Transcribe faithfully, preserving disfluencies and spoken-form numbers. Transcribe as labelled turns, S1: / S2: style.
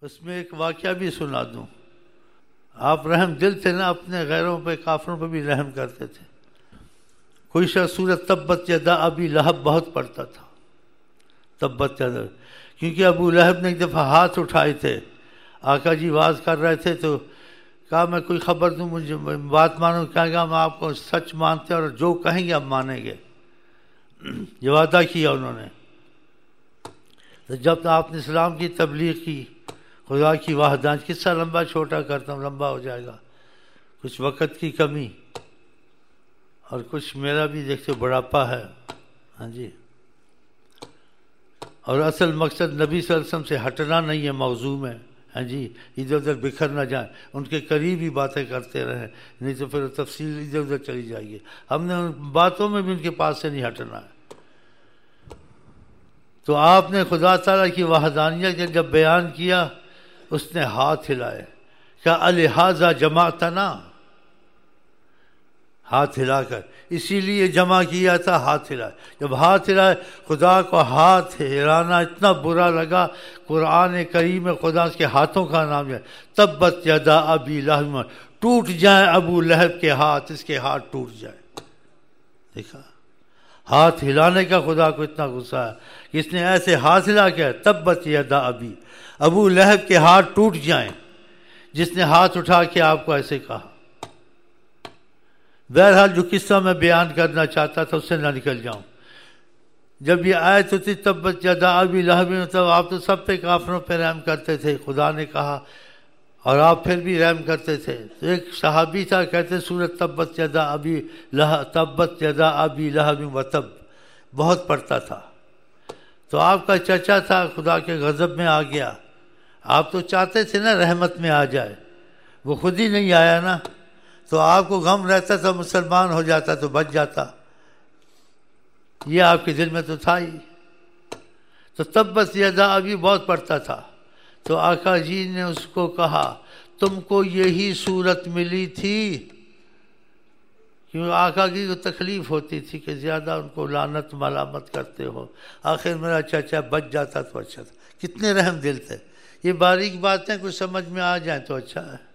S1: اس میں ایک واقعہ بھی سنا دوں. آپ رحم دل تھے نا، اپنے غیروں پہ کافروں پہ بھی رحم کرتے تھے. کوئی شخص سورۃ تبت یدا ابی لہب بہت پڑھتا تھا. تبت یدا، کیونکہ ابو لہب نے ایک دفعہ ہاتھ اٹھائے تھے، آقا جی واز کر رہے تھے تو کہا میں کوئی خبر دوں، مجھے بات مانو. کیا کہا ہم آپ کو سچ مانتے ہیں اور جو کہیں گے آپ مانیں گے. یہ وعدہ کیا انہوں نے. تو جب آپ نے اسلام کی تبلیغ کی، خدا کی وحدانیت، قصہ لمبا چھوٹا کرتا ہوں، لمبا ہو جائے گا، کچھ وقت کی کمی اور کچھ میرا بھی دیکھتے بڑھاپا ہے. ہاں جی. اور اصل مقصد نبی صلی اللہ علیہ وسلم سے ہٹنا نہیں ہے موضوع میں. ہاں جی، ادھر ادھر بکھر نہ جائیں، ان کے قریب ہی باتیں کرتے رہیں، نہیں تو پھر تفصیل ادھر ادھر چلی جائے گی. ہم نے ان باتوں میں بھی ان کے پاس سے نہیں ہٹنا ہے. تو آپ نے خدا تعالیٰ کی وحدانیت کے جب بیان کیا، اس نے ہاتھ ہلائے. کیا الہٰذا جمعتنا، ہاتھ ہلا کر اسی لیے جمع کیا تھا. ہاتھ ہلائے. جب ہاتھ ہلائے، خدا کو ہاتھ ہلانا اتنا برا لگا. قرآن کریم میں خدا اس کے ہاتھوں کا نام ہے، تبت یدا ابی لہب، ٹوٹ جائیں ابو لہب کے ہاتھ، اس کے ہاتھ ٹوٹ جائیں. دیکھا، ہاتھ ہلانے کا خدا کو اتنا غصہ ہے کہ اس نے ایسے ہاتھ ہلا کے تبت یدا ابی، ابو لہب کے ہاتھ ٹوٹ جائیں، جس نے ہاتھ اٹھا کے آپ کو ایسے کہا. بہرحال جو قصہ میں بیان کرنا چاہتا تھا اس سے نہ نکل جاؤں. جب یہ آیت ہوتی تبت یدا ابی لہب، تب آپ تو سب پہ کافروں پہ رحم کرتے تھے، خدا نے کہا، اور آپ پھر بھی رحم کرتے تھے. تو ایک صحابی تھا، کہتے سورۃ تبت یدا ابی لہب، تبت یدا ابی لہب وتب، بہت پڑھتا تھا. تو آپ کا چچا تھا، خدا کے غضب میں آ گیا. آپ تو چاہتے تھے نا رحمت میں آ جائے، وہ خود ہی نہیں آیا نا. تو آپ کو غم رہتا تھا مسلمان ہو جاتا تو بچ جاتا، یہ آپ کے دل میں تو تھا ہی. تو تبت یدا ابی بہت پڑھتا تھا. تو آقا جی نے اس کو کہا تم کو یہی صورت ملی تھی، کیوں آقا کی کو تکلیف ہوتی تھی کہ زیادہ ان کو لعنت ملامت کرتے ہو. آخر میرا چچا بچ جاتا تو اچھا تھا. کتنے رحم دل تھے. یہ باریک باتیں کچھ سمجھ میں آ جائیں تو اچھا ہے.